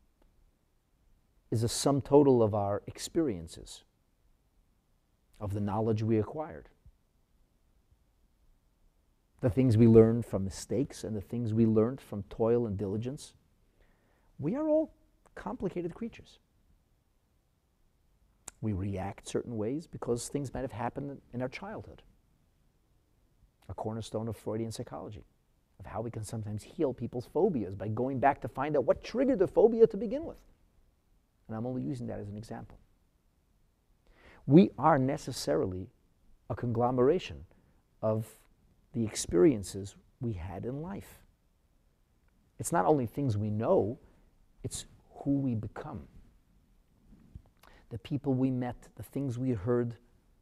is a sum total of our experiences, of the knowledge we acquired, the things we learned from mistakes and the things we learned from toil and diligence. We are all complicated creatures. We react certain ways because things might have happened in our childhood. A cornerstone of Freudian psychology, of how we can sometimes heal people's phobias by going back to find out what triggered the phobia to begin with. And I'm only using that as an example. We are necessarily a conglomeration of the experiences we had in life. It's not only things we know, it's who we become. The people we met, the things we heard,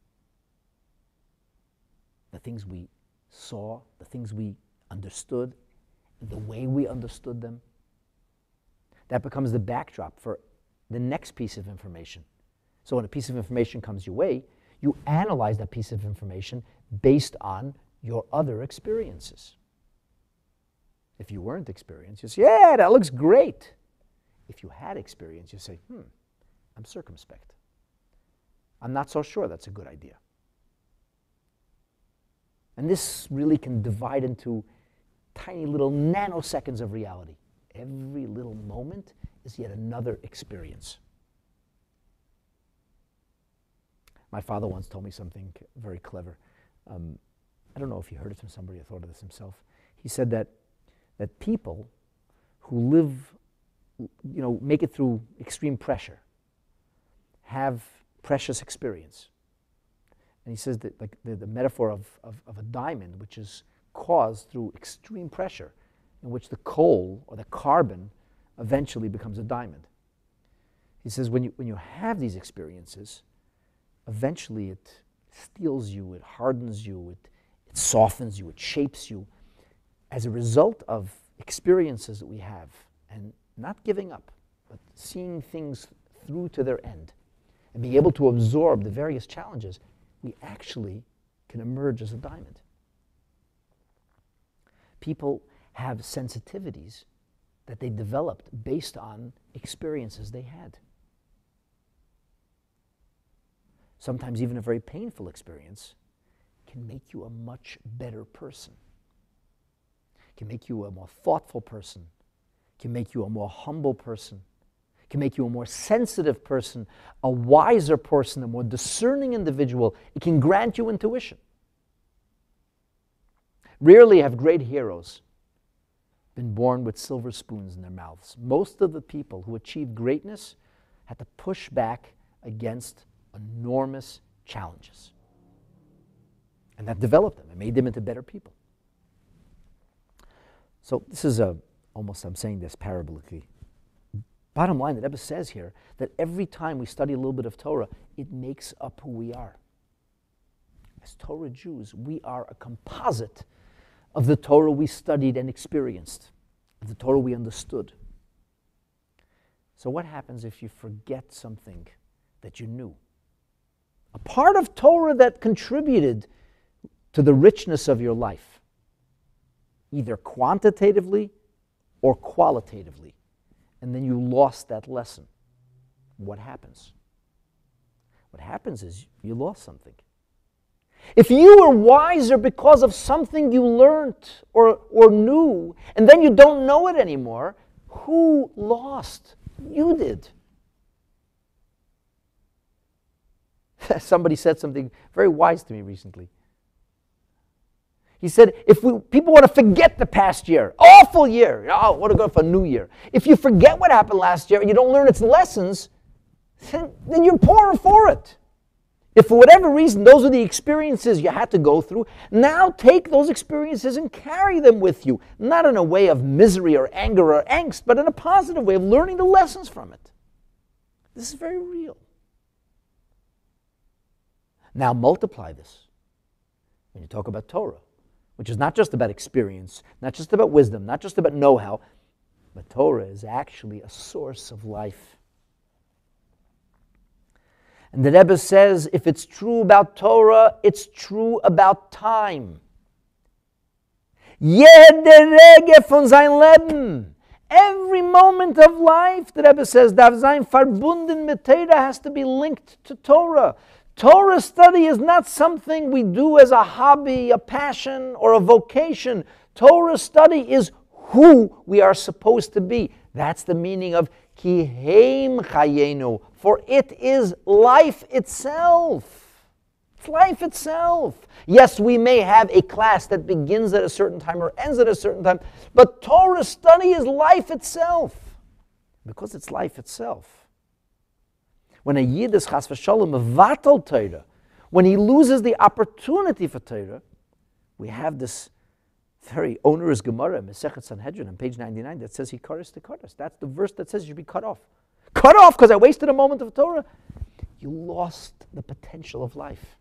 the things we saw, the things we understood, the way we understood them. That becomes the backdrop for the next piece of information. So when a piece of information comes your way, you analyze that piece of information based on your other experiences. If you weren't experienced, you say, yeah, that looks great. If you had experience, you say, hmm, I'm circumspect. I'm not so sure that's a good idea. And this really can divide into tiny little nanoseconds of reality. Every little moment is yet another experience. My father once told me something very clever. Um, I don't know if he heard it from somebody or thought of this himself. He said that that people who live, you know, make it through extreme pressure, have precious experience. And he says that like the, the metaphor of, of, of a diamond, which is caused through extreme pressure, in which the coal or the carbon eventually becomes a diamond. He says when you, when you have these experiences, eventually it steels you, it hardens you, it, it softens you, it shapes you as a result of experiences that we have, and not giving up, but seeing things through to their end and being able to absorb the various challenges, we actually can emerge as a diamond. People have sensitivities that they developed based on experiences they had. Sometimes even a very painful experience can make you a much better person, can make you a more thoughtful person, can make you a more humble person, can make you a more sensitive person, a wiser person, a more discerning individual. It can grant you intuition. Rarely have great heroes been born with silver spoons in their mouths. Most of the people who achieved greatness had to push back against enormous challenges. And that developed them and made them into better people. So this is a, almost I'm saying this parabolically. Bottom line, the Rebbe says here that every time we study a little bit of Torah, it makes up who we are. As Torah Jews, we are a composite of the Torah we studied and experienced, of the Torah we understood. So what happens if you forget something that you knew? A part of Torah that contributed to the richness of your life, either quantitatively or qualitatively, and then you lost that lesson. What happens? What happens is you lost something. If you were wiser because of something you learned or, or knew, and then you don't know it anymore, who lost? You did. Somebody said something very wise to me recently. He said, if we, people want to forget the past year, awful year, oh, I want to go for a new year. If you forget what happened last year and you don't learn its lessons, then, then you're poorer for it. If for whatever reason those are the experiences you had to go through, now take those experiences and carry them with you. Not in a way of misery or anger or angst, but in a positive way of learning the lessons from it. This is very real. Now multiply this when you talk about Torah, which is not just about experience, not just about wisdom, not just about know-how, but Torah is actually a source of life. And the Rebbe says, if it's true about Torah, it's true about time. Jede Rege von sein Leben. Every moment of life, the Rebbe says, darf sein verbunden mit Torah, has to be linked to Torah. Torah study is not something we do as a hobby, a passion, or a vocation. Torah study is who we are supposed to be. That's the meaning of Ki heim chayenu, for it is life itself. It's life itself. Yes, we may have a class that begins at a certain time or ends at a certain time, but Torah study is life itself. Because it's life itself. When a Yid is chas v'shalom mevatel Torah, when he loses the opportunity for Torah, we have this very onerous Gemara, Masechet Sanhedrin, on page ninety-nine, that says he kares to kares. That's the verse that says you should be cut off. Cut off because I wasted a moment of Torah. You lost the potential of life.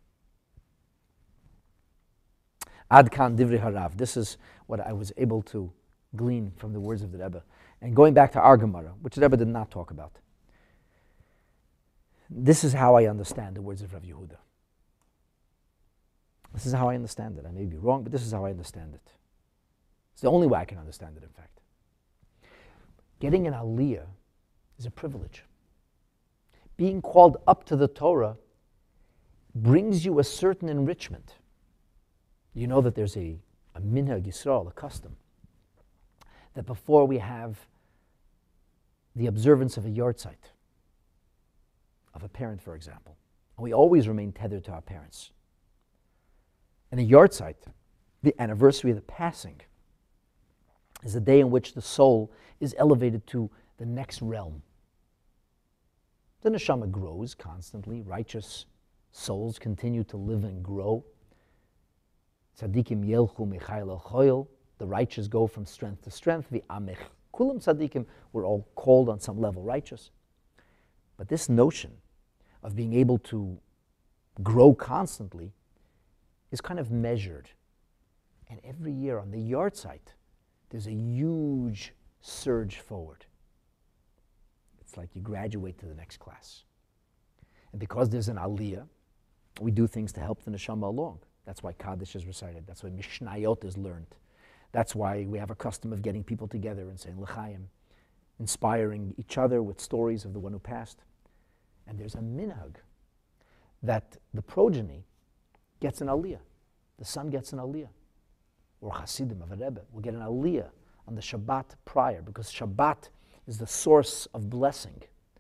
Ad kan divrei harav. This is what I was able to glean from the words of the Rebbe. And going back to our Gemara, which the Rebbe did not talk about. This is how I understand the words of Rav Yehuda. This is how I understand it. I may be wrong, but this is how I understand it. It's the only way I can understand it, in fact. Getting an aliyah is a privilege. Being called up to the Torah brings you a certain enrichment. You know that there's a, a minhag Yisrael, a custom, that before we have the observance of a yahrzeit, of a parent, for example, and we always remain tethered to our parents. And a yahrzeit, the anniversary of the passing, is the day in which the soul is elevated to the next realm. The neshama grows constantly. Righteous souls continue to live and grow. Tzadikim yelchu mechayil el choyel. The righteous go from strength to strength. V'amech kulam tzadikim. We're all called on some level righteous. But this notion of being able to grow constantly is kind of measured. And every year on the yahrzeit, there's a huge surge forward. It's like you graduate to the next class. And because there's an aliyah, we do things to help the neshama along. That's why Kaddish is recited. That's why Mishnayot is learned. That's why we have a custom of getting people together and saying L'chaim, inspiring each other with stories of the one who passed. And there's a minhag that the progeny gets an aliyah. The son gets an aliyah. Or Hasidim of a Rebbe will get an aliyah on the Shabbat prior, because Shabbat is the source of blessing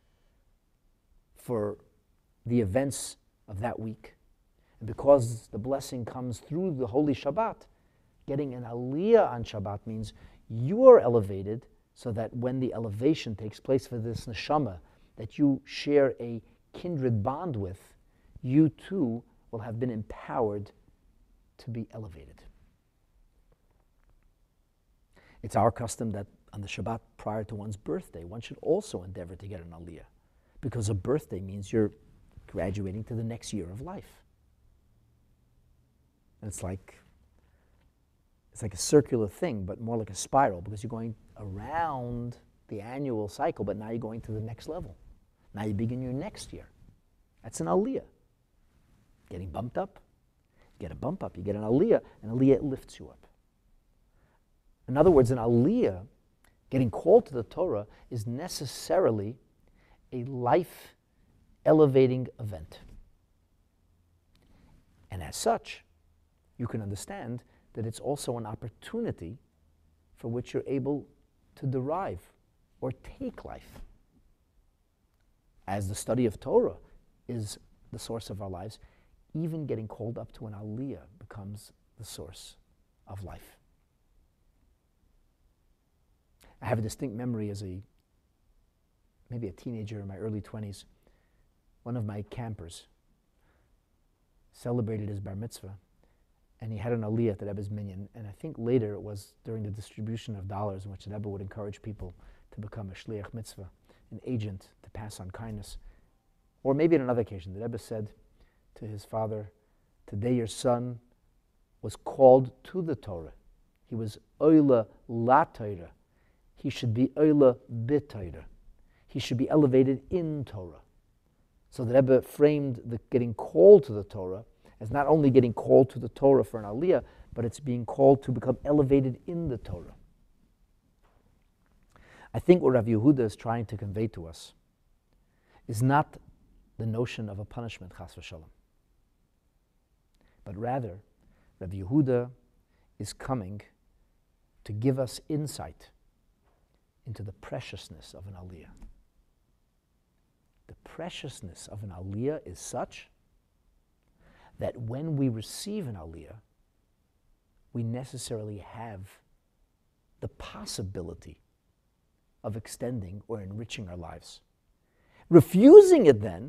for the events of that week. And because the blessing comes through the Holy Shabbat, getting an aliyah on Shabbat means you are elevated so that when the elevation takes place for this neshama that you share a kindred bond with, you too will have been empowered to be elevated. It's our custom that on the Shabbat prior to one's birthday, one should also endeavor to get an aliyah, because a birthday means you're graduating to the next year of life. And it's like it's like a circular thing, but more like a spiral, because you're going around the annual cycle, but now you're going to the next level. Now you begin your next year. That's an aliyah. Getting bumped up. You get a bump up, you get an aliyah, and aliyah lifts you up. In other words, an aliyah, getting called to the Torah, is necessarily a life-elevating event. And as such, you can understand that it's also an opportunity for which you're able to derive or take life. As the study of Torah is the source of our lives, even getting called up to an aliyah becomes the source of life. I have a distinct memory as a, maybe a teenager in my early twenties, one of my campers celebrated his bar mitzvah, and he had an aliyah at the Rebbe's minyan, and I think later it was during the distribution of dollars in which the Rebbe would encourage people to become a shliach mitzvah, an agent to pass on kindness. Or maybe on another occasion, the Rebbe said to his father, today your son was called to the Torah. He was oila la Torah. He should be oila bit Torah. He should be elevated in Torah. So the Rebbe framed the getting called to the Torah as not only getting called to the Torah for an aliyah, but it's being called to become elevated in the Torah. I think what Rav Yehuda is trying to convey to us is not the notion of a punishment, chas v'shalom, but rather Rav Yehuda is coming to give us insight into the preciousness of an aliyah. The preciousness of an aliyah is such that when we receive an aliyah, we necessarily have the possibility of extending or enriching our lives. Refusing it then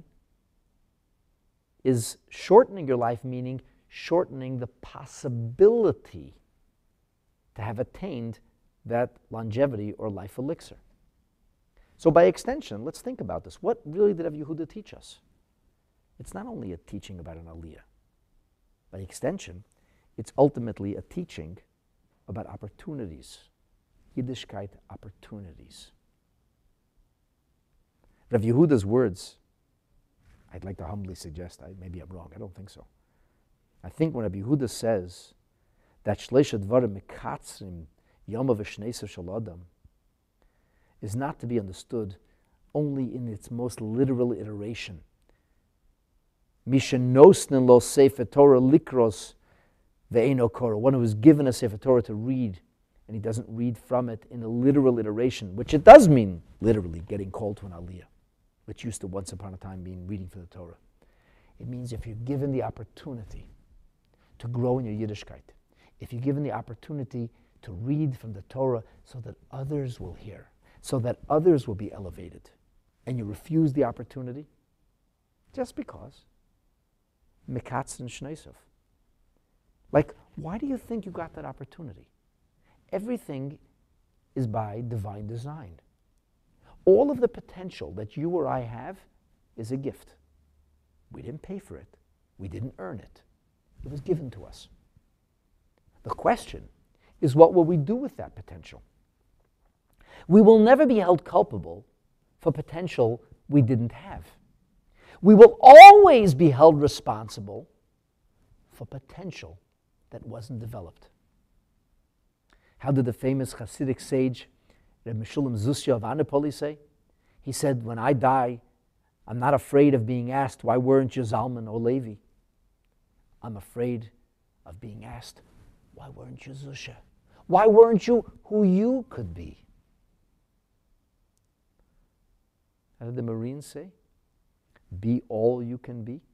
is shortening your life, meaning shortening the possibility to have attained that longevity or life elixir. So by extension, let's think about this. What really did Rav Yehuda teach us? It's not only a teaching about an aliyah. By extension, it's ultimately a teaching about opportunities, Yiddishkeit opportunities. Rav Yehuda's words, I'd like to humbly suggest, I, maybe I'm wrong, I don't think so. I think when Rav Yehuda says that Shleisha Dvarim Mekatzrim Yoma V'Shneisa Shel Adam is not to be understood only in its most literal iteration. Misha nosnin lo Sefer Torah likros ve'eno kora, one who is given a Sefer Torah to read, and he doesn't read from it in a literal iteration, which it does mean literally getting called to an aliyah, which used to once upon a time mean reading for the Torah. It means if you're given the opportunity to grow in your Yiddishkeit, if you're given the opportunity to read from the Torah so that others will hear, so that others will be elevated, and you refuse the opportunity just because, Mikatz and Shneisov. Like, why do you think you got that opportunity? Everything is by divine design. All of the potential that you or I have is a gift. We didn't pay for it. We didn't earn it. It was given to us. The question is, what will we do with that potential? We will never be held culpable for potential we didn't have. We will always be held responsible for potential that wasn't developed. How did the famous Hasidic sage Reb Meshulam Zusya of Anipoli say? He said, when I die, I'm not afraid of being asked, why weren't you Zalman or Levi? I'm afraid of being asked, why weren't you Zusya? Why weren't you who you could be? How did the Marines say? Be all you can be.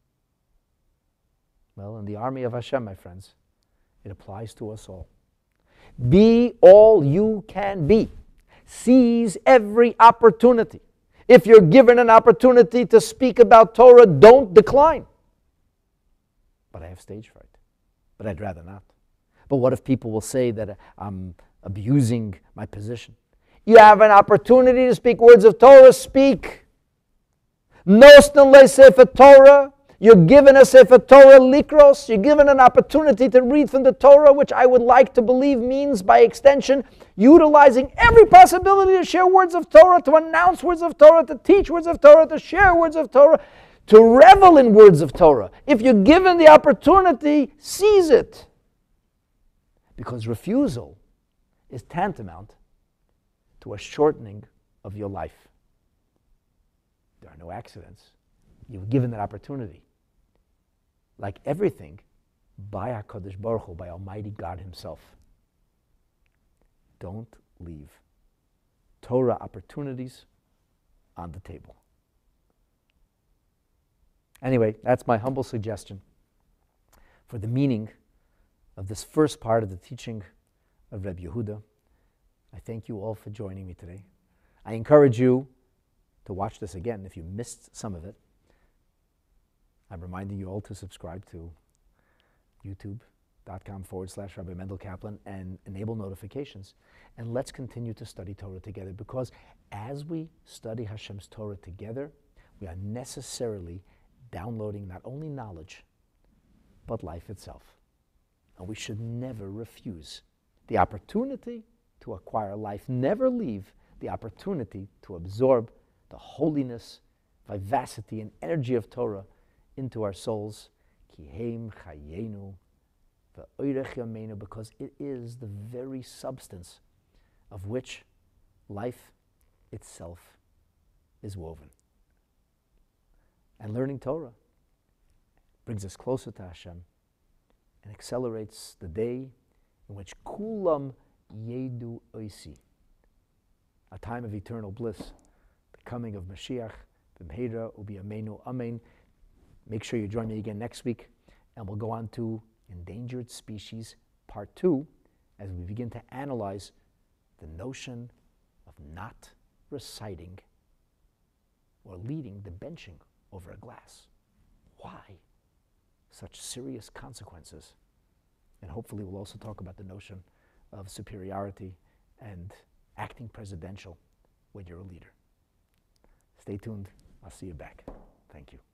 Well, in the army of Hashem, my friends, it applies to us all. Be all you can be. Seize every opportunity. If you're given an opportunity to speak about Torah, don't decline. But I have stage fright. But I'd rather not. But what if people will say that I'm abusing my position? You have an opportunity to speak words of Torah, speak. Nostan le Sefer Torah. You're given a Sefer Torah likros. You're given an opportunity to read from the Torah, which I would like to believe means, by extension, utilizing every possibility to share words of Torah, to announce words of Torah, to teach words of Torah, to share words of Torah, to revel in words of Torah. If you're given the opportunity, seize it. Because refusal is tantamount to a shortening of your life. There are no accidents. You're given that opportunity. Like everything, by HaKadosh Baruch Hu, by Almighty God Himself. Don't leave Torah opportunities on the table. Anyway, that's my humble suggestion for the meaning of this first part of the teaching of Reb Yehuda. I thank you all for joining me today. I encourage you to watch this again if you missed some of it. I'm reminding you all to subscribe to youtube.com forward slash Rabbi Mendel Kaplan and enable notifications. And let's continue to study Torah together, because as we study Hashem's Torah together, we are necessarily downloading not only knowledge, but life itself. And we should never refuse the opportunity to acquire life, never leave the opportunity to absorb the holiness, vivacity, and energy of Torah into our souls. Kiheim chayenu ve'oirech yameinu, because it is the very substance of which life itself is woven. And learning Torah brings us closer to Hashem and accelerates the day in which kulam yedu oisi, a time of eternal bliss, the coming of Mashiach, b'mheira u'biyamenu amen. Make sure you join me again next week, and we'll go on to Endangered Species Part two as we begin to analyze the notion of not reciting or leading the benching over a glass. Why such serious consequences? And hopefully we'll also talk about the notion of superiority and acting presidential when you're a leader. Stay tuned. I'll see you back. Thank you.